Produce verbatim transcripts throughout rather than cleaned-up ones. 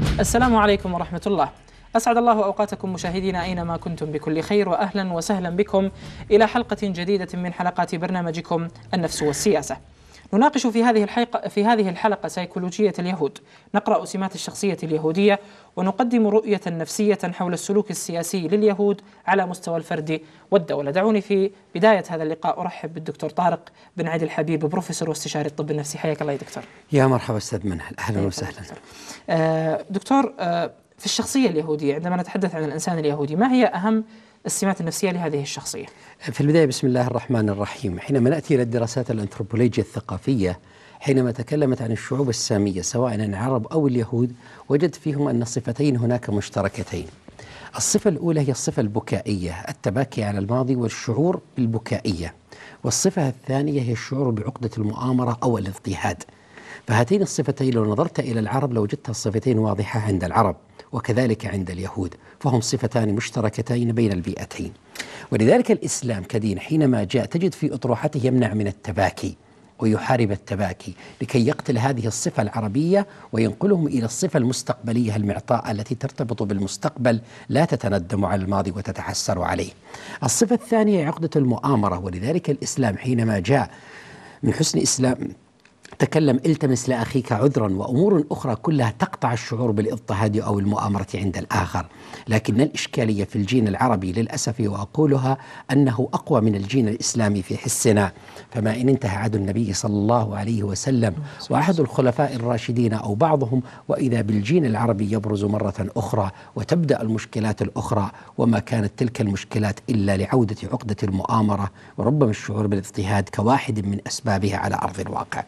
السلام عليكم ورحمة الله. أسعد الله أوقاتكم مشاهدينا أينما كنتم بكل خير، وأهلا وسهلا بكم إلى حلقة جديدة من حلقات برنامجكم النفس والسياسة. نناقش في هذه الحلقة في هذه الحلقة سيكولوجية اليهود، نقرأ سمات الشخصية اليهودية، ونقدم رؤية نفسية حول السلوك السياسي لليهود على مستوى الفرد والدولة. دعوني في بداية هذا اللقاء أرحب بالدكتور طارق بن عادل الحبيب، بروفيسور واستشاري الطب النفسي. حياك الله يا دكتور. يا مرحبا أستاذ منهل، أهلا وسهلا. آه دكتور، آه في الشخصية اليهودية، عندما نتحدث عن الإنسان اليهودي، ما هي أهم السمات النفسية لهذه الشخصية؟ في البداية بسم الله الرحمن الرحيم. حينما نأتي إلى الدراسات الأنثروبولوجية الثقافية، حينما تكلمت عن الشعوب السامية سواء العرب أو اليهود، وجدت فيهم أن الصفتين هناك مشتركتين. الصفة الأولى هي الصفة البكائية، التباكي على الماضي والشعور بالبكائية، والصفة الثانية هي الشعور بعقدة المؤامرة أو الاضطهاد. فهاتين الصفتين لو نظرت إلى العرب لوجدت الصفتين واضحة عند العرب وكذلك عند اليهود، فهم صفتان مشتركتين بين البيئتين. ولذلك الإسلام كدين حينما جاء تجد في أطروحته يمنع من التباكي ويحارب التباكي لكي يقتل هذه الصفة العربية وينقلهم إلى الصفة المستقبلية المعطاء التي ترتبط بالمستقبل، لا تتندم على الماضي وتتحسر عليه. الصفة الثانية عقدة المؤامرة، ولذلك الإسلام حينما جاء من حسن إسلام تكلم التمس لأخيك عذرا وأمور أخرى كلها تقطع الشعور بالاضطهاد أو المؤامرة عند الآخر. لكن الإشكالية في الجين العربي للأسف، وأقولها أنه أقوى من الجين الإسلامي في حسنا. فما إن انتهى عهد النبي صلى الله عليه وسلم وأحد الخلفاء الراشدين أو بعضهم، وإذا بالجين العربي يبرز مرة أخرى وتبدأ المشكلات الأخرى، وما كانت تلك المشكلات إلا لعودة عقدة المؤامرة وربما الشعور بالاضطهاد كواحد من أسبابها على أرض الواقع.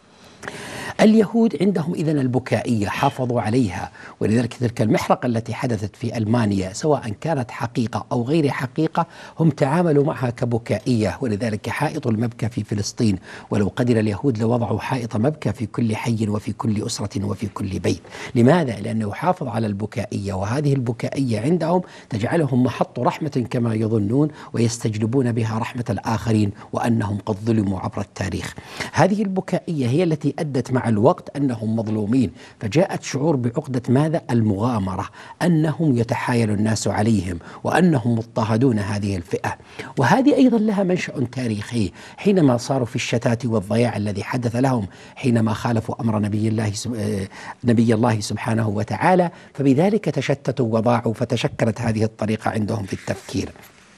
اليهود عندهم إذن البكائية حافظوا عليها، ولذلك تلك المحرقة التي حدثت في ألمانيا سواء كانت حقيقة أو غير حقيقة هم تعاملوا معها كبكائية. ولذلك حائط المبكى في فلسطين، ولو قدر اليهود لوضعوا حائط مبكى في كل حي وفي كل أسرة وفي كل بيت. لماذا؟ لأنه يحافظ على البكائية، وهذه البكائية عندهم تجعلهم محط رحمة كما يظنون، ويستجلبون بها رحمة الآخرين وأنهم قد ظلموا عبر التاريخ. هذه البكائية هي التي أدت مع الوقت أنهم مظلومين، فجاءت شعور بعقدة ماذا؟ المغامرة، أنهم يتحايل الناس عليهم وأنهم مضطهدون هذه الفئة. وهذه أيضا لها منشأ تاريخي، حينما صاروا في الشتات والضياع الذي حدث لهم حينما خالفوا أمر نبي الله نبي الله سبحانه وتعالى، فبذلك تشتتوا وضاعوا، فتشكلت هذه الطريقة عندهم في التفكير.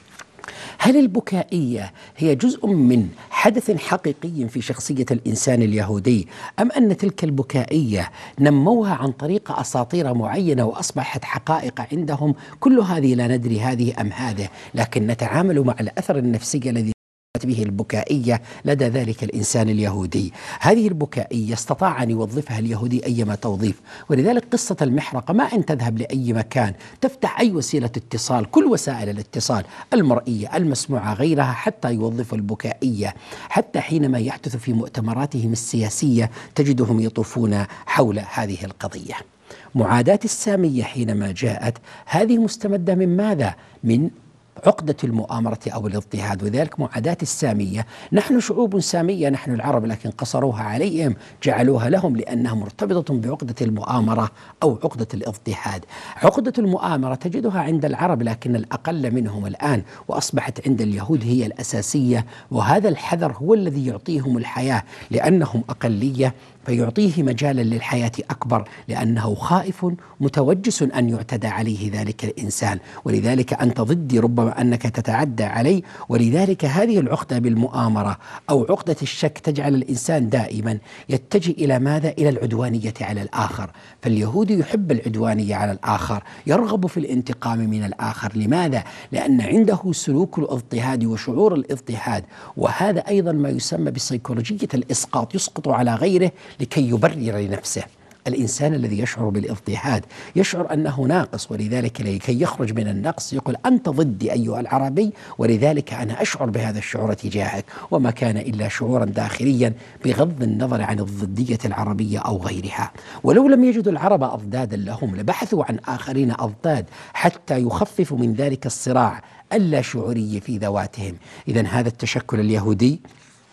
هل البكائية هي جزء من حدث حقيقي في شخصية الإنسان اليهودي، أم أن تلك البكائية نموها عن طريق أساطير معينة وأصبحت حقائق عندهم؟ كل هذه لا ندري هذه أم هذه، لكن نتعامل مع الأثر النفسي الذي به البكائية لدى ذلك الإنسان اليهودي. هذه البكائية استطاع أن يوظفها اليهودي أيما توظيف. ولذلك قصة المحرقة ما أن تذهب لأي مكان، تفتح أي وسيلة اتصال، كل وسائل الاتصال المرئية المسموعة غيرها، حتى يوظف البكائية. حتى حينما يحدث في مؤتمراتهم السياسية تجدهم يطوفون حول هذه القضية. معاداة السامية حينما جاءت هذه مستمدة من ماذا؟ من عقدة المؤامرة أو الاضطهاد. وذلك معاداة السامية، نحن شعوب سامية نحن العرب، لكن قصروها عليهم، جعلوها لهم لأنها مرتبطة بعقدة المؤامرة أو عقدة الاضطهاد. عقدة المؤامرة تجدها عند العرب لكن الأقل منهم الآن، وأصبحت عند اليهود هي الأساسية. وهذا الحذر هو الذي يعطيهم الحياة، لأنهم أقلية فيعطيه مجالا للحياة أكبر، لأنه خائف متوجس أن يعتدى عليه ذلك الإنسان. ولذلك أنت ضدي، ربما أنك تتعدى علي. ولذلك هذه العقدة بالمؤامرة أو عقدة الشك تجعل الإنسان دائما يتجه إلى ماذا؟ إلى العدوانية على الآخر. فاليهودي يحب العدوانية على الآخر، يرغب في الانتقام من الآخر. لماذا؟ لأن عنده سلوك الاضطهاد وشعور الاضطهاد، وهذا أيضا ما يسمى بسيكولوجية الإسقاط، يسقط على غيره لكي يبرر لنفسه. الإنسان الذي يشعر بالاضطهاد يشعر أنه ناقص، ولذلك لكي يخرج من النقص يقول أنت ضدي أيها العربي، ولذلك أنا أشعر بهذا الشعور تجاهك، وما كان إلا شعورا داخليا بغض النظر عن الضدية العربية أو غيرها. ولو لم يجدوا العرب أضدادا لهم لبحثوا عن آخرين أضداد حتى يخففوا من ذلك الصراع اللا شعوري في ذواتهم. إذن هذا التشكل اليهودي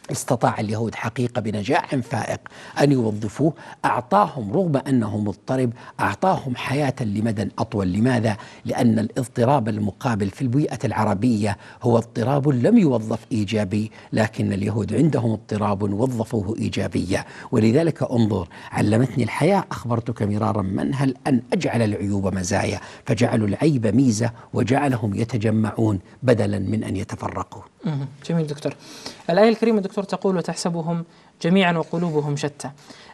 استطاع اليهود حقيقة بنجاح فائق أن يوظفوه، أعطاهم رغم أنه مضطرب، أعطاهم حياة لمدى أطول. لماذا؟ لأن الاضطراب المقابل في البيئة العربية هو اضطراب لم يوظف إيجابي، لكن اليهود عندهم اضطراب وظفوه إيجابية. ولذلك انظر، علمتني الحياة أخبرتك مرارا منهل أن أجعل العيوب مزايا، فجعلوا العيب ميزة وجعلهم يتجمعون بدلا من أن يتفرقوا. جميل دكتور. الآية الكريمة دكتور تقول وتحسبهم جميعا وقلوبهم شتى.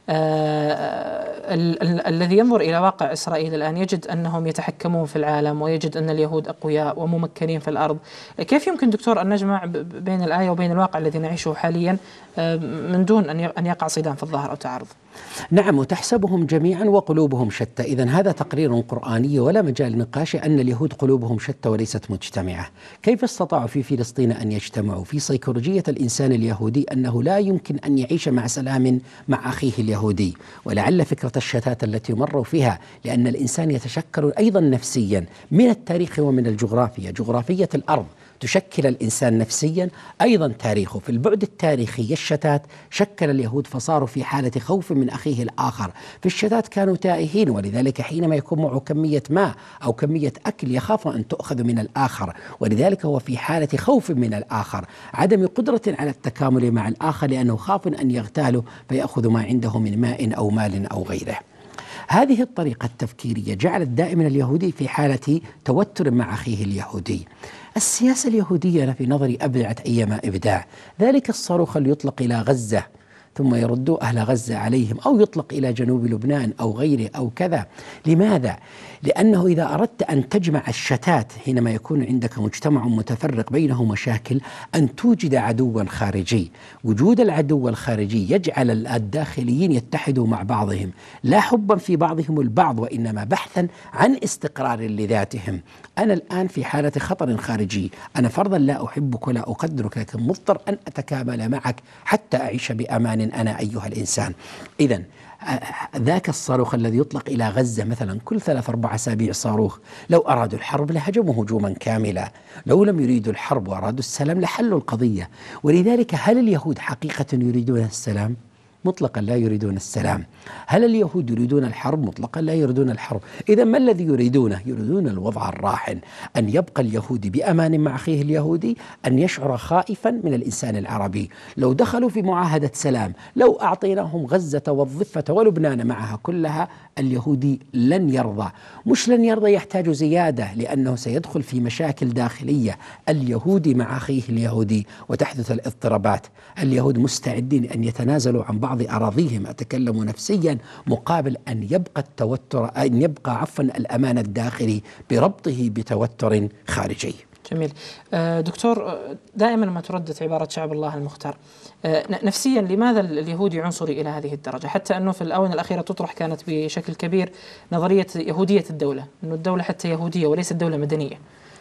آه ال ال الذي ينظر إلى واقع إسرائيل الآن يجد أنهم يتحكمون في العالم، ويجد أن اليهود أقوياء وممكنين في الأرض. كيف يمكن دكتور أن نجمع بين الآية وبين الواقع الذي نعيشه حاليا آه من دون أن يقع صدام في الظاهر أو تعارض؟ نعم، وتحسبهم جميعا وقلوبهم شتى. إذن هذا تقرير قرآني ولا مجال للنقاش أن اليهود قلوبهم شتى وليست مجتمعة. كيف استطاعوا في فلسطين أن يجتمعوا؟ في سيكولوجية الإنسان اليهودي أنه لا يمكن أن يعيش مع سلام مع أخيه اليهودي، ولعل فكرة الشتات التي مروا فيها لأن الإنسان يتشكل أيضا نفسيا من التاريخ ومن الجغرافيا. جغرافية الأرض تشكل الإنسان نفسيا، أيضا تاريخه. في البعد التاريخي الشتات شكل اليهود فصاروا في حالة خوف من أخيه الآخر. في الشتات كانوا تائهين، ولذلك حينما يكون معه كمية ماء أو كمية أكل يخاف أن تؤخذ من الآخر، ولذلك هو في حالة خوف من الآخر، عدم قدرة على التكامل مع الآخر لأنه خاف أن يغتاله فيأخذ ما عنده من ماء أو مال أو غيره. هذه الطريقة التفكيرية جعلت دائما اليهودي في حالة توتر مع أخيه اليهودي. السياسة اليهودية أنا في نظري أبدعت أيما إبداع، ذلك الصاروخ اللي يطلق إلى غزة ثم يردوا أهل غزة عليهم، أو يطلق إلى جنوب لبنان أو غيره أو كذا. لماذا؟ لأنه إذا أردت أن تجمع الشتات حينما يكون عندك مجتمع متفرق بينه مشاكل، أن توجد عدوا خارجي. وجود العدو الخارجي يجعل الداخليين يتحدوا مع بعضهم، لا حبا في بعضهم البعض وإنما بحثا عن استقرار لذاتهم. أنا الآن في حالة خطر خارجي، أنا فرضا لا أحبك ولا أقدرك، لكن مضطر أن أتكامل معك حتى أعيش بأمان أنا أيها الإنسان. إذن ذاك الصاروخ الذي يطلق إلى غزة مثلا كل ثلاث أربع أسابيع صاروخ، لو أرادوا الحرب لهجموا هجوما كاملا، لو لم يريدوا الحرب وأرادوا السلام لحلوا القضية. ولذلك هل اليهود حقيقة يريدون السلام؟ مطلقا لا يريدون السلام. هل اليهود يريدون الحرب؟ مطلقا لا يريدون الحرب. إذا ما الذي يريدونه؟ يريدون الوضع الراحن، أن يبقى اليهودي بأمان مع أخيه اليهودي، أن يشعر خائفا من الإنسان العربي. لو دخلوا في معاهدة سلام، لو أعطيناهم غزة والضفة ولبنان معها كلها، اليهودي لن يرضى. مش لن يرضى، يحتاج زيادة، لأنه سيدخل في مشاكل داخلية اليهودي مع أخيه اليهودي وتحدث الاضطرابات. اليهود مستعدين أن يتنازلوا عن بعض أراضيهم، أتكلم نفسيا، مقابل أن يبقى التوتر، أن يبقى عفوا الأمان الداخلي بربطه بتوتر خارجي. جميل. دكتور، دائما ما تردد عبارة شعب الله المختار. نفسيا لماذا اليهودي عنصري إلى هذه الدرجة؟ حتى أنه في الآونة الأخيرة تطرح كانت بشكل كبير نظرية يهودية الدولة، أنه الدولة حتى يهودية وليست دولة مدنية.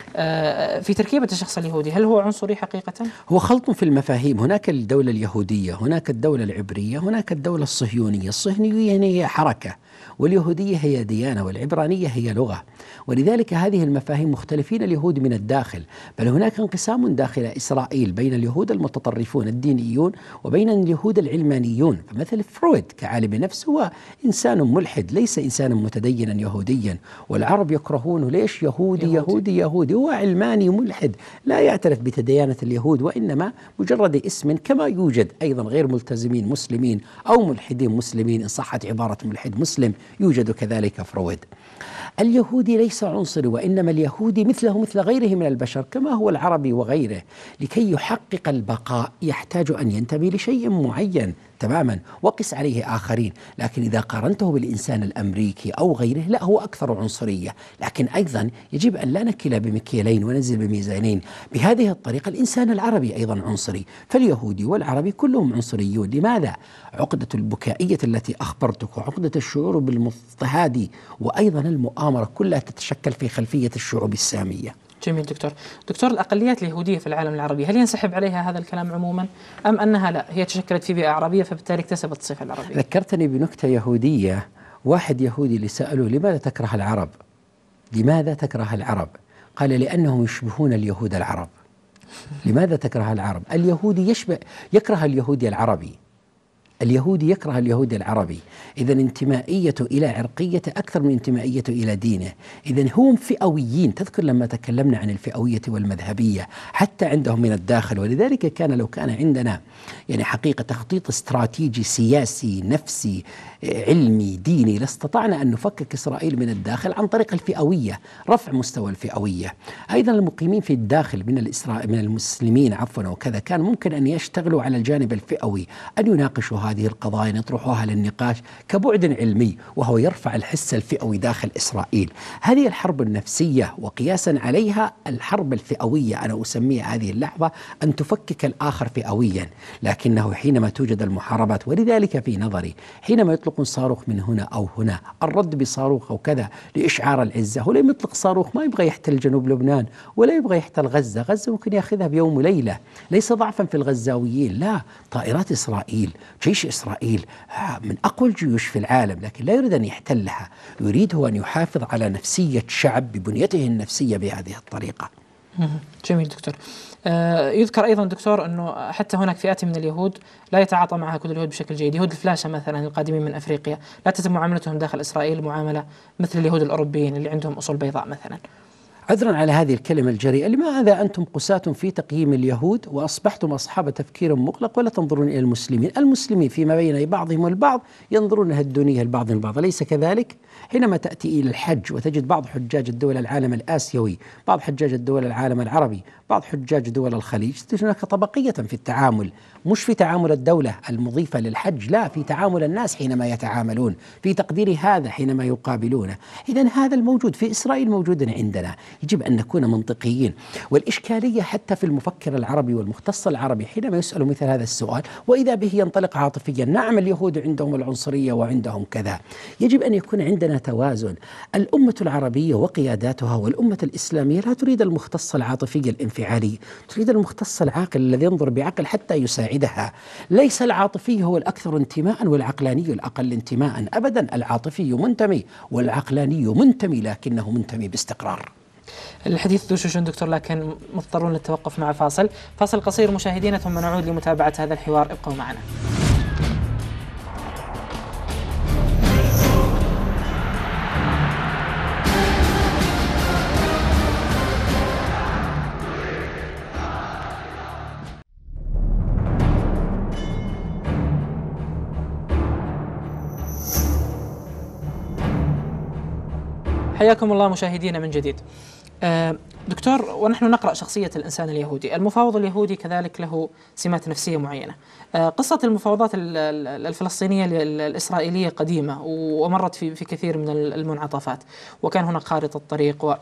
في تركيبة الشخص اليهودي هل هو عنصري حقيقة؟ هو خلط في المفاهيم. هناك الدولة اليهودية، هناك الدولة العبرية، هناك الدولة الصهيونية. الصهيونية هي حركة، واليهودية هي ديانة، والعبرانية هي لغة. ولذلك هذه المفاهيم مختلفين اليهود من الداخل، بل هناك انقسام داخل إسرائيل بين اليهود المتطرفون الدينيون وبين اليهود العلمانيون. فمثل فرويد كعالم نفس هو إنسان ملحد، ليس إنسانا متدينا يهوديا، والعرب يكرهونه. ليش؟ يهودي يهودي يهودي, يهودي. هو علماني ملحد لا يعترف بتديانة اليهود، وإنما مجرد اسم، كما يوجد أيضا غير ملتزمين مسلمين أو ملحدين مسلمين إن صحت عبارة ملحد مسلم، يوجد كذلك فرويد. اليهودي ليس عنصري، وإنما اليهودي مثله مثل غيره من البشر كما هو العربي وغيره. لكي يحقق البقاء يحتاج أن ينتمي لشيء معين تماما، وقس عليه آخرين. لكن إذا قارنته بالإنسان الأمريكي أو غيره لا، هو أكثر عنصرية. لكن أيضا يجب أن لا نكل بمكيالين وننزل بميزانين. بهذه الطريقة الإنسان العربي أيضا عنصري، فاليهودي والعربي كلهم عنصريون. لماذا؟ عقدة البكائية التي أخبرتك، وعقدة الشعور بالمضطهاد، وأيضا المؤامرة كلها تتشكل في خلفية الشعوب السامية. جميل دكتور. دكتور، الأقليات اليهودية في العالم العربي هل ينسحب عليها هذا الكلام عموما، أم أنها لا هي تشكلت في بيئة عربية فبالتالي اكتسبت الصفة العربية؟ ذكرتني بنكتة يهودية. واحد يهودي اللي سأله لماذا تكره العرب؟ لماذا تكره العرب؟ قال لأنهم يشبهون اليهود العرب. لماذا تكره العرب؟ اليهودي يشبه يكره اليهودي العربي، اليهودي يكره اليهودي العربي. إذا انتمائيته إلى عرقيته أكثر من انتمائيته إلى دينه. إذا هم فئويين. تذكر لما تكلمنا عن الفئوية والمذهبية حتى عندهم من الداخل، ولذلك كان لو كان عندنا يعني حقيقة تخطيط استراتيجي سياسي نفسي علمي ديني لاستطعنا أن نفكك إسرائيل من الداخل عن طريق الفئوية، رفع مستوى الفئوية. أيضا المقيمين في الداخل من الإسرائيل من المسلمين عفوا وكذا كان ممكن أن يشتغلوا على الجانب الفئوي، أن يناقشوا هذه القضايا، يطرحوها للنقاش كبعد علمي، وهو يرفع الحس الفئوي داخل إسرائيل. هذه الحرب النفسية وقياسا عليها الحرب الفئوية، أنا أسميها هذه اللحظة أن تفكك الآخر فئويا. لكنه حينما توجد المحاربات، ولذلك في نظري حينما يطلق صاروخ من هنا أو هنا، الرد بصاروخ أو كذا لإشعار العزة، هو لم يطلق صاروخ ما يبغى يحتل جنوب لبنان ولا يبغى يحتل غزة، غزة ممكن يأخذها بيوم وليلة، ليس ضعفا في الغزاويين، لا، طائرات إسرائيل جيش إسرائيل من أقوى الجيوش في العالم، لكن لا يريد أن يحتلها، يريد هو أن يحافظ على نفسية شعب ببنيته النفسية بهذه الطريقة. جميل دكتور. آه يذكر أيضا دكتور أنه حتى هناك فئات من اليهود لا يتعاطى معها كل اليهود بشكل جيد. يهود الفلاشة مثلا القادمين من أفريقيا لا تتم معاملتهم داخل إسرائيل معاملة مثل اليهود الأوروبيين اللي عندهم أصول بيضاء مثلا. عذرا على هذه الكلمة الجريئة، لماذا أنتم قساة في تقييم اليهود وأصبحتم أصحاب تفكير مغلق ولا تنظرون إلى المسلمين؟ المسلمين فيما بين بعضهم البعض ينظرون الدونية البعض البعض، أليس كذلك؟ حينما تأتي إلى الحج وتجد بعض حجاج الدول العالم الآسيوي، بعض حجاج الدول العالم العربي، بعض حجاج دول الخليج، تجد هناك طبقية في التعامل، مش في تعامل الدولة المضيفة للحج، لا، في تعامل الناس حينما يتعاملون، في تقدير هذا حينما يقابلونه. إذن هذا الموجود في إسرائيل موجود عندنا، يجب أن نكون منطقيين. والإشكالية حتى في المفكر العربي والمختص العربي حينما يسأل مثل هذا السؤال وإذا به ينطلق عاطفيا، نعم اليهود عندهم العنصرية وعندهم كذا، يجب أن يكون عندنا توازن. الأمة العربية وقياداتها والأمة الإسلامية لا تريد المختص العاطفي الانفعالي، تريد المختص العاقل الذي ينظر بعقل حتى يساعدها. ليس العاطفي هو الأكثر انتماء والعقلاني الأقل انتماء، أبدا، العاطفي منتمي والعقلاني منتمي، لكنه منتمي باستقرار. الحديث ذو شجون دكتور، لكن مضطرون للتوقف مع فاصل فاصل قصير مشاهدينا، ثم نعود لمتابعة هذا الحوار، ابقوا معنا. حياكم الله مشاهدينا من جديد. آه دكتور، ونحن نقرأ شخصية الإنسان اليهودي، المفاوض اليهودي كذلك له سمات نفسية معينة. آه قصة المفاوضات الفلسطينية الإسرائيلية قديمة ومرت في في كثير من المنعطفات، وكان هناك خارطة طريق. و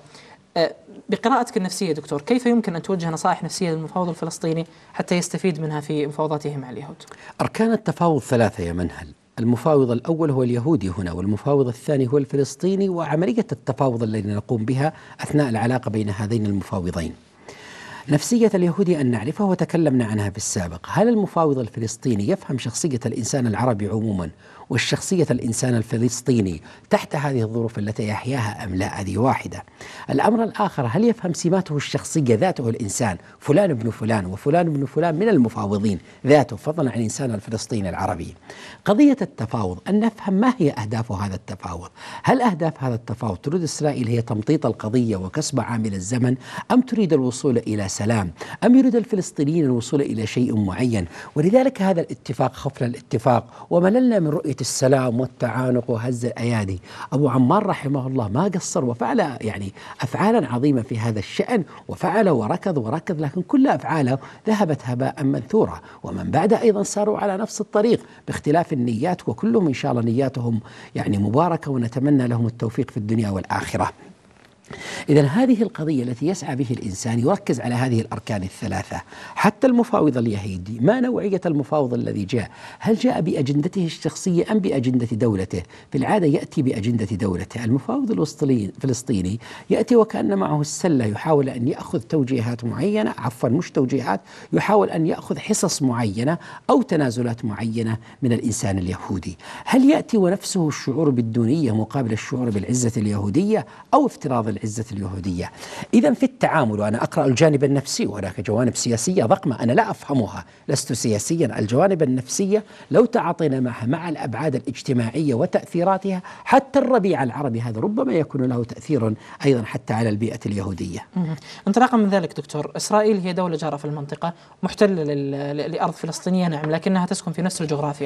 بقراءتك النفسية دكتور، كيف يمكن أن توجه نصائح نفسية للمفاوض الفلسطيني حتى يستفيد منها في مفاوضاته مع اليهود؟ أركان التفاوض ثلاثة يا منهل. المفاوض الأول هو اليهودي هنا، والمفاوض الثاني هو الفلسطيني، وعملية التفاوض التي نقوم بها أثناء العلاقة بين هذين المفاوضين. نفسية اليهودي أن نعرفها وتكلمنا عنها في السابق. هل المفاوض الفلسطيني يفهم شخصية الإنسان العربي عموما والشخصية الإنسان الفلسطيني تحت هذه الظروف التي يحياها أم لا؟ هذه واحدة. الأمر الآخر، هل يفهم سماته الشخصية ذاته الإنسان فلان ابن فلان وفلان ابن فلان من المفاوضين ذاته، فضلا عن الإنسان الفلسطيني العربي. قضية التفاوض أن نفهم ما هي أهداف هذا التفاوض. هل أهداف هذا التفاوض تريد إسرائيل هي تمطيط القضية وكسب عامل الزمن، أم تريد الوصول إلى سلام، أم يريد الفلسطينيين الوصول إلى شيء معين؟ ولذلك هذا الاتفاق خفل الاتفاق ومللنا من رؤية السلام والتعانق وهز الأيادي. أبو عمار رحمه الله ما قصر وفعل يعني أفعالا عظيمة في هذا الشأن، وفعل وركض وركض، لكن كل أفعاله ذهبت هباء منثورا. ومن بعد أيضا ساروا على نفس الطريق باختلاف النيات، وكلهم إن شاء الله نياتهم يعني مباركة، ونتمنى لهم التوفيق في الدنيا والآخرة. إذن هذه القضية التي يسعى به الإنسان يركز على هذه الأركان الثلاثة. حتى المفاوض اليهودي، ما نوعية المفاوض الذي جاء؟ هل جاء بأجندته الشخصية أم بأجندة دولته؟ في العادة يأتي بأجندة دولته. المفاوض الفلسطيني يأتي وكأن معه السلة، يحاول أن يأخذ توجيهات معينة، عفوا مش توجيهات، يحاول أن يأخذ حصص معينة أو تنازلات معينة من الإنسان اليهودي. هل يأتي ونفسه الشعور بالدونية مقابل الشعور بالعزة اليهودية، أو افتراض العزة اليهودية. إذا في التعامل، وأنا أقرأ الجانب النفسي، وهناك جوانب سياسية ضخمة أنا لا أفهمها، لست سياسيا، الجوانب النفسية لو تعاطينا معها مع الأبعاد الاجتماعية وتأثيراتها، حتى الربيع العربي هذا ربما يكون له تأثير أيضا حتى على البيئة اليهودية. انطلاقا من ذلك دكتور، إسرائيل هي دولة جارة في المنطقة، محتلة لأرض فلسطينية نعم، لكنها تسكن في نفس الجغرافيا.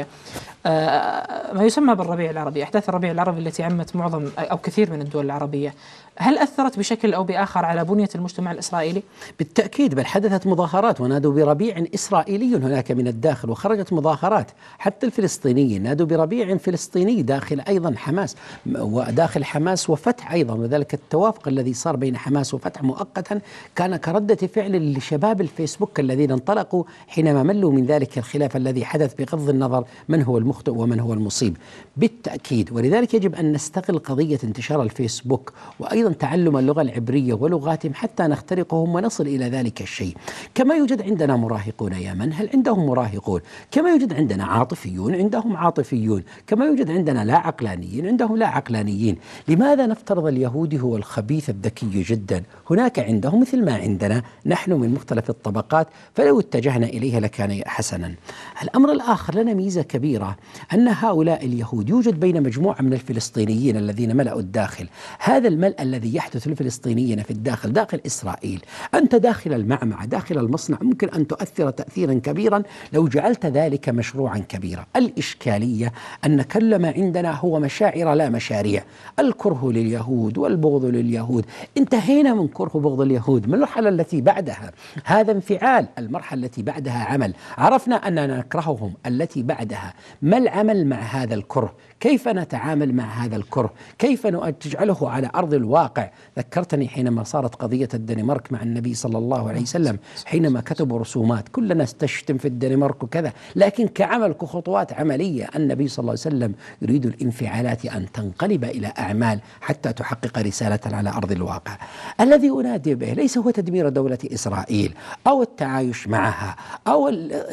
ما يسمى بالربيع العربي، أحداث الربيع العربي التي عمت معظم أو كثير من الدول العربية، هل أثرت بشكل أو بآخر على بنية المجتمع الإسرائيلي؟ بالتأكيد، بل حدثت مظاهرات ونادوا بربيع إسرائيلي هناك من الداخل، وخرجت مظاهرات حتى الفلسطينيين نادوا بربيع فلسطيني داخل أيضا حماس، وداخل حماس وفتح أيضا. وذلك التوافق الذي صار بين حماس وفتح مؤقتا كان كردة فعل لشباب الفيسبوك الذين انطلقوا حينما ملوا من ذلك الخلاف الذي حدث، بغض النظر من هو المخطئ ومن هو المصيب. بالتأكيد، ولذلك يجب أن نستغل قضية انتشار الفيسبوك وأيضا تعلم اللغة العبرية ولغاتهم حتى نخترقهم ونصل إلى ذلك الشيء. كما يوجد عندنا مراهقون يا من، هل عندهم مراهقون؟ كما يوجد عندنا عاطفيون عندهم عاطفيون، كما يوجد عندنا لا عقلانيين عندهم لا عقلانيين. لماذا نفترض اليهودي هو الخبيث الذكي جدا؟ هناك عندهم مثل ما عندنا نحن من مختلف الطبقات، فلو اتجهنا إليها لكان حسنا. الأمر الآخر، لنا ميزة كبيرة أن هؤلاء اليهود يوجد بين مجموعة من الفلسطينيين الذين ملأوا الداخل. هذا الملأ الذي يحدث للفلسطينيين في الداخل داخل إسرائيل، أنت داخل المعمعة داخل المصنع ممكن أن تؤثر تأثيرا كبيرا لو جعلت ذلك مشروعا كبيرا. الإشكالية أن كل ما عندنا هو مشاعر لا مشاريع، الكره لليهود والبغض لليهود. انتهينا من كره بغض اليهود، من المرحلة التي بعدها هذا انفعال، المرحلة التي بعدها عمل، عرفنا أننا نكرههم، التي بعدها ما العمل مع هذا الكره؟ كيف نتعامل مع هذا الكره؟ كيف نجعله على أرض الواقع؟ ذكرتني حينما صارت قضية الدنمارك مع النبي صلى الله عليه وسلم، حينما كتبوا رسومات كلنا استشتم في الدنمارك وكذا، لكن كعمل كخطوات عملية النبي صلى الله عليه وسلم يريد الانفعالات أن تنقلب إلى أعمال حتى تحقق رسالة على أرض الواقع. الذي أنادي به ليس هو تدمير دولة إسرائيل أو التعايش معها أو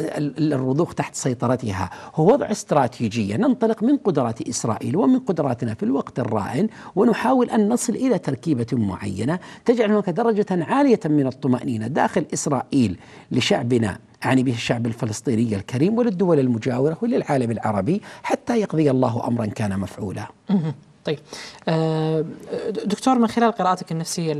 الرضوخ تحت سيطرتها، هو وضع استراتيجية ننطلق من قدرات إسرائيل ومن قدراتنا في الوقت الراهن، ونحاول أن نصل إلى تركيبة معينة تجعل هناك درجة عالية من الطمأنينة داخل إسرائيل لشعبنا، يعني به الشعب الفلسطيني الكريم، وللدول المجاورة وللعالم العربي، حتى يقضي الله أمرا كان مفعولا. طيب دكتور، من خلال قراءتك النفسية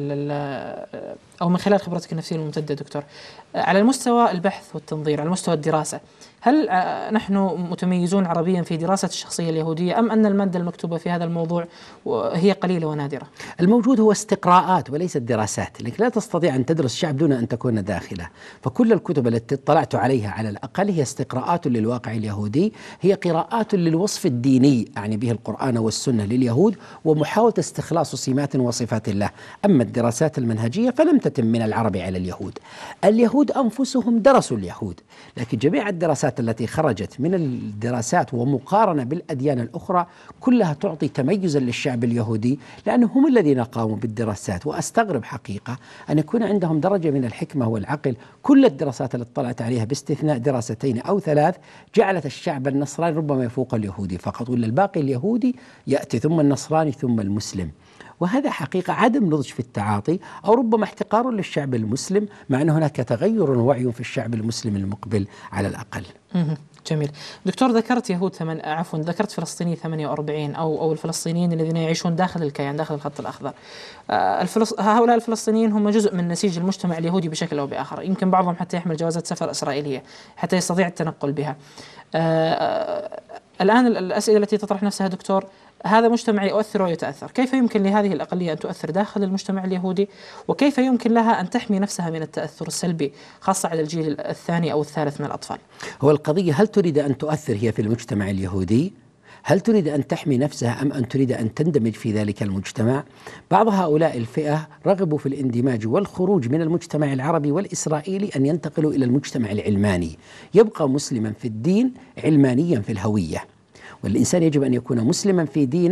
أو من خلال خبرتك النفسية الممتدة دكتور، على المستوى البحث والتنظير، على مستوى الدراسة، هل نحن متميزون عربيا في دراسة الشخصية اليهودية، أم أن المادة المكتوبة في هذا الموضوع هي قليلة ونادرة؟ الموجود هو استقراءات وليست دراسات، لكن لا تستطيع أن تدرس شعب دون أن تكون داخله. فكل الكتب التي اطلعت عليها على الأقل هي استقراءات للواقع اليهودي، هي قراءات للوصف الديني، يعني به القرآن والسنة لليهود، ومحاولة استخلاص سمات وصفات الله. أما الدراسات المنهجية فلم تتم من العرب على اليهود. اليهود أنفسهم درسوا اليهود، لكن جميع الدراسات التي خرجت من الدراسات ومقارنة بالأديان الأخرى كلها تعطي تميزا للشعب اليهودي، لأنهم هم الذين قاموا بالدراسات. وأستغرب حقيقة أن يكون عندهم درجة من الحكمة والعقل. كل الدراسات اللي اطلعت عليها باستثناء دراستين أو ثلاث جعلت الشعب النصراني ربما يفوق اليهودي فقط، ولا الباقي اليهودي يأتي ثم النصراني ثم المسلم. وهذا حقيقة عدم نضج في التعاطي، أو ربما احتقار للشعب المسلم، مع أن هناك تغير ووعي في الشعب المسلم المقبل على الأقل. جميل. دكتور، ذكرت يهود ثمن عفوا ذكرت فلسطيني ثمانية وأربعين أو أو الفلسطينيين الذين يعيشون داخل الكيان داخل الخط الأخضر. آه الفلس... هؤلاء الفلسطينيين هم جزء من نسيج المجتمع اليهودي بشكل أو بآخر، يمكن بعضهم حتى يحمل جوازات سفر إسرائيلية حتى يستطيع التنقل بها. آه آه الآن الأسئلة التي تطرح نفسها دكتور، هذا مجتمع يؤثر ويتأثر، كيف يمكن لهذه الأقلية أن تؤثر داخل المجتمع اليهودي، وكيف يمكن لها أن تحمي نفسها من التأثر السلبي خاصة على الجيل الثاني أو الثالث من الأطفال؟ هو القضية هل تريد أن تؤثر هي في المجتمع اليهودي؟ هل تريد أن تحمي نفسها أم أن تريد أن تندمج في ذلك المجتمع؟ بعض هؤلاء الفئة رغبوا في الاندماج والخروج من المجتمع العربي والإسرائيلي أن ينتقلوا إلى المجتمع العلماني، يبقى مسلما في الدين علمانيا في الهوية. والإنسان يجب أن يكون مسلما في دينه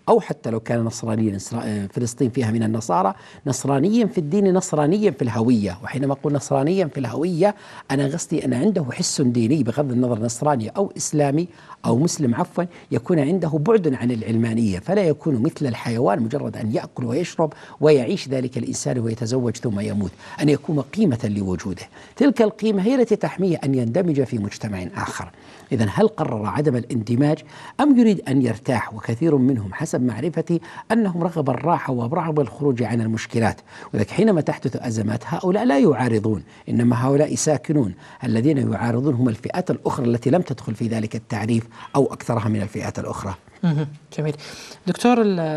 أو حتى لو كان نصرانيا، فلسطين فيها من النصارى، نصرانيا في الدين نصرانيا في الهوية. وحينما أقول نصرانيا في الهوية أنا قصدي أن عنده حس ديني، بغض النظر نصراني أو إسلامي أو مسلم عفوا، يكون عنده بعد عن العلمانية، فلا يكون مثل الحيوان مجرد أن يأكل ويشرب ويعيش ذلك الإنسان ويتزوج ثم يموت، أن يكون قيمة لوجوده. تلك القيمة هي التي تحميه أن يندمج في مجتمع آخر. إذن هل قرر عدم الاندماج أم يريد أن يرتاح؟ وكثير منهم حسب معرفتي أنهم رغب الراحة ورغب الخروج عن المشكلات. ولكن حينما تحدث أزمات هؤلاء لا يعارضون، إنما هؤلاء ساكنون. الذين يعارضون هم الفئات الأخرى التي لم تدخل في ذلك التعريف أو أكثرها من الفئات الأخرى. جميل دكتور،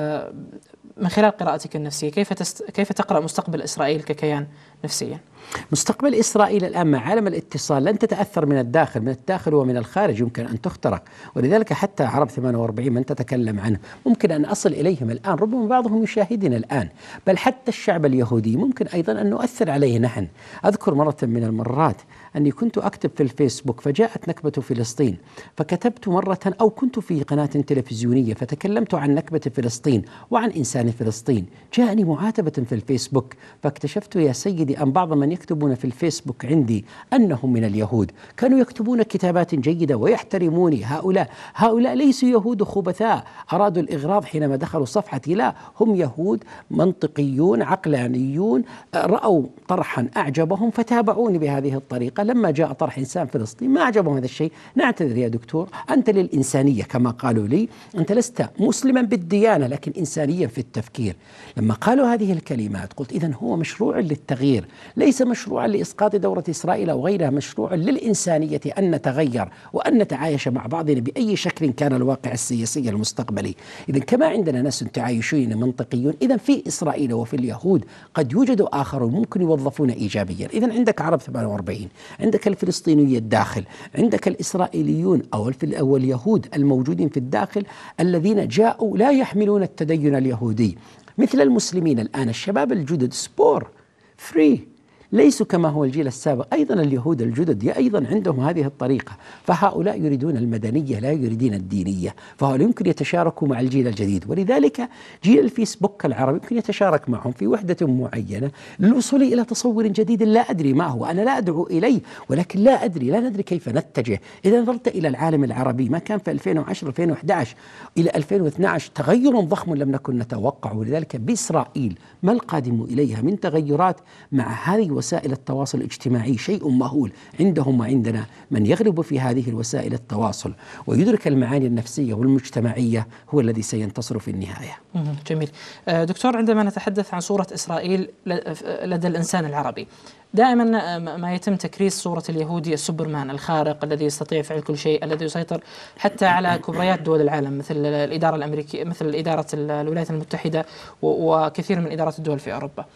من خلال قراءتك النفسية كيف تست... كيف تقرأ مستقبل إسرائيل ككيان نفسيا؟ مستقبل إسرائيل الآن مع عالم الاتصال لن تتأثر من الداخل، من الداخل ومن الخارج يمكن أن تخترق. ولذلك حتى عرب ثمانية وأربعين من تتكلم عنه ممكن أن أصل إليهم الآن، ربما بعضهم يشاهدنا الآن، بل حتى الشعب اليهودي ممكن أيضا أن نؤثر عليه نحن. أذكر مرة من المرات أني كنت أكتب في الفيسبوك فجاءت نكبة فلسطين، فكتبت مرة أو كنت في قناة تلفزيونية فتكلمت عن نكبة فلسطين وعن إنسان فلسطين، جاءني معاتبة في الفيسبوك، فاكتشفت يا سيدي أن بعض من يكتبون في الفيسبوك عندي أنهم من اليهود كانوا يكتبون كتابات جيدة ويحترموني. هؤلاء هؤلاء ليسوا يهود خبثاء أرادوا الإغراض حينما دخلوا صفحتي، لا، هم يهود منطقيون عقلانيون رأوا طرحا أعجبهم فتابعوني بهذه الطريقة. لما جاء طرح إنسان فلسطين ما أعجبهم هذا الشيء، نعتذر يا دكتور، أنت للإنسانية كما قالوا لي، أنت لست مسلما بالديانة لكن إنسانيا في التفكير. لما قالوا هذه الكلمات قلت إذن هو مشروع للتغيير، ليس مشروعا لإسقاط دولة إسرائيل أو غيرها، مشروع للإنسانية أن نتغير وأن نتعايش مع بعضنا بأي شكل كان الواقع السياسي المستقبلي. إذن كما عندنا ناس تعايشين منطقيون، إذن في إسرائيل وفي اليهود قد يوجد آخرون ممكن يوظفون إيجابيا. إذن عندك عرب ثمانية وأربعين، عندك الفلسطيني الداخل، عندك الإسرائيليون أو اليهود الموجودين في الداخل الذين جاءوا لا يحملون التدين اليهودي مثل المسلمين الآن. الشباب الجدد سبور فري، ليسوا كما هو الجيل السابق. أيضا اليهود الجدد أيضا عندهم هذه الطريقة، فهؤلاء يريدون المدنية لا يريدون الدينية، فهؤلاء يمكن يتشاركوا مع الجيل الجديد. ولذلك جيل الفيسبوك العربي يمكن يتشارك معهم في وحدة معينة للوصول إلى تصور جديد لا أدري ما هو، أنا لا أدعو إليه ولكن لا أدري لا ندري كيف نتجه. إذا نظرت إلى العالم العربي ما كان في ألفين وعشرة ألفين وأحد عشر إلى ألفين واثني عشر تغير ضخم لم نكن نتوقعه. ولذلك بإسرائيل ما القادم إليها من تغيرات مع هذه وسائل التواصل الاجتماعي شيء مهول. عندهم وعندنا من يغلب في هذه الوسائل التواصل ويدرك المعاني النفسية والمجتمعية هو الذي سينتصر في النهاية. جميل دكتور، عندما نتحدث عن صورة إسرائيل لدى الإنسان العربي دائما ما يتم تكريس صورة اليهودي السوبرمان الخارق الذي يستطيع فعل كل شيء، الذي يسيطر حتى على كبريات دول العالم مثل الإدارة الأمريكية، مثل إدارة الولايات المتحدة وكثير من إدارات الدول في أوروبا.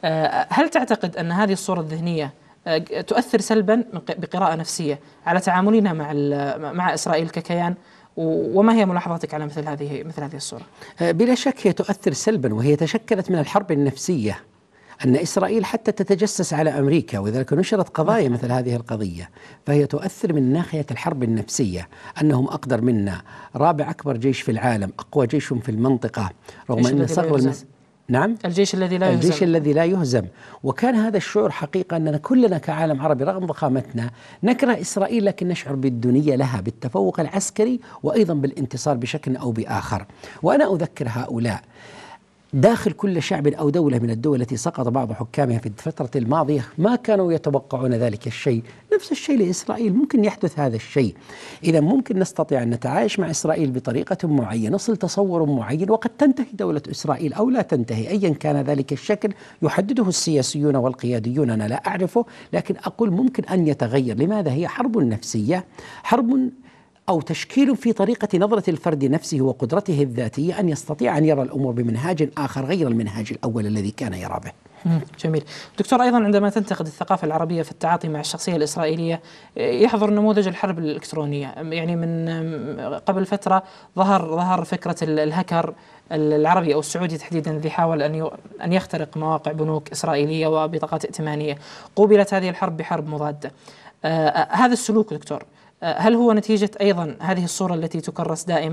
هل تعتقد أن هذه الصورة الذهنية تؤثر سلبا بقراءة نفسية على تعاملنا مع مع إسرائيل ككيان؟ وما هي ملاحظاتك على مثل هذه مثل هذه الصورة؟ بلا شك هي تؤثر سلبا، وهي تشكلت من الحرب النفسية أن إسرائيل حتى تتجسس على أمريكا، وذلك نشرت قضايا مثل هذه القضية، فهي تؤثر من ناحية الحرب النفسية أنهم أقدر منا، رابع أكبر جيش في العالم، أقوى جيش في المنطقة، رغم أن صغر المس... نعم الجيش الذي لا يهزم الجيش الذي لا يهزم. وكان هذا الشعور حقيقة أننا كلنا كعالم عربي رغم ضخامتنا نكره إسرائيل لكن نشعر بالدونية لها، بالتفوق العسكري وأيضا بالانتصار بشكل أو بآخر. وأنا أذكر هؤلاء داخل كل شعب أو دولة من الدول التي سقط بعض حكامها في الفترة الماضية ما كانوا يتوقعون ذلك الشيء. نفس الشيء لإسرائيل، ممكن يحدث هذا الشيء. إذا ممكن نستطيع أن نتعايش مع إسرائيل بطريقة معينة، نصل تصور معين، وقد تنتهي دولة إسرائيل أو لا تنتهي، أيا كان ذلك الشكل يحدده السياسيون والقياديون، أنا لا أعرفه، لكن أقول ممكن أن يتغير. لماذا؟ هي حرب نفسية، حرب أو تشكيل في طريقة نظرة الفرد نفسه وقدرته الذاتية أن يستطيع أن يرى الأمور بمنهاج آخر غير المنهاج الأول الذي كان يرى به. جميل دكتور، أيضا عندما تنتقد الثقافة العربية في التعاطي مع الشخصية الإسرائيلية يحضر نموذج الحرب الإلكترونية. يعني من قبل فترة ظهر ظهر فكرة الهكر العربي أو السعودي تحديدا الذي حاول أن أن يخترق مواقع بنوك إسرائيلية وبطاقات ائتمانية. قوبلت هذه الحرب بحرب مضادة. آه هذا السلوك دكتور هل هو نتيجة أيضا هذه الصورة التي تكرس دائما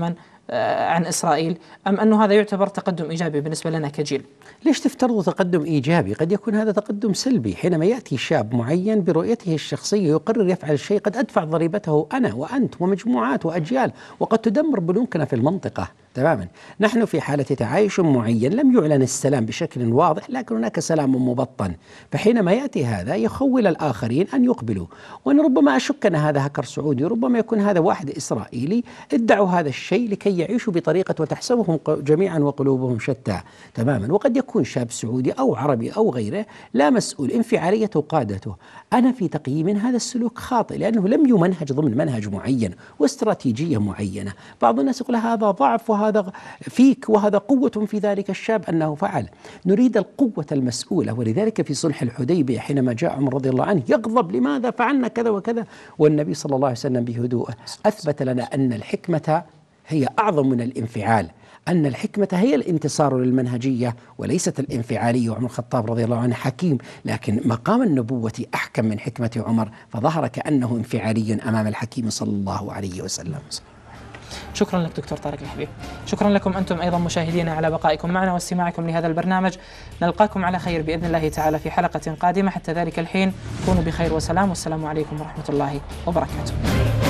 عن إسرائيل، أم أنه هذا يعتبر تقدم إيجابي بالنسبة لنا كجيل؟ ليش تفترضوا تقدم إيجابي؟ قد يكون هذا تقدم سلبي. حينما يأتي شاب معين برؤيته الشخصية يقرر يفعل شيء قد أدفع ضريبته أنا وأنت ومجموعات وأجيال، وقد تدمر بنوكنا في المنطقة تماما. نحن في حالة تعايش معين لم يعلن السلام بشكل واضح، لكن هناك سلام مبطن، فحينما يأتي هذا يخول الآخرين أن يقبلوا. وأنا ربما أشك أن هذا هكر سعودي، ربما يكون هذا واحد إسرائيلي ادعوا هذا الشيء لكي يعيشوا بطريقة وتحسبهم جميعا وقلوبهم شتى تماما. وقد يكون شاب سعودي أو عربي أو غيره لا مسؤول، انفعاليته قادته. أنا في تقييم هذا السلوك خاطئ، لأنه لم يمنهج ضمن منهج معين واستراتيجية معينة. بعض الناس يقول هذا ضعف وهذا فيك وهذا قوة في ذلك الشاب أنه فعل. نريد القوة المسؤولة، ولذلك في صلح الحديبية حينما جاء عمر رضي الله عنه يغضب لماذا فعلنا كذا وكذا، والنبي صلى الله عليه وسلم بهدوءه أثبت لنا أن الحكمة هي أعظم من الانفعال، أن الحكمة هي الانتصار للمنهجية وليست الانفعالية. وعمر الخطاب رضي الله عنه حكيم، لكن مقام النبوة أحكم من حكمة عمر، فظهر كأنه انفعالي أمام الحكيم صلى الله عليه وسلم. شكرا لك دكتور طارق الحبيب. شكرا لكم أنتم أيضا مشاهدينا على بقائكم معنا واستماعكم لهذا البرنامج. نلقاكم على خير بإذن الله تعالى في حلقة قادمة. حتى ذلك الحين كونوا بخير وسلام، والسلام عليكم ورحمة الله وبركاته.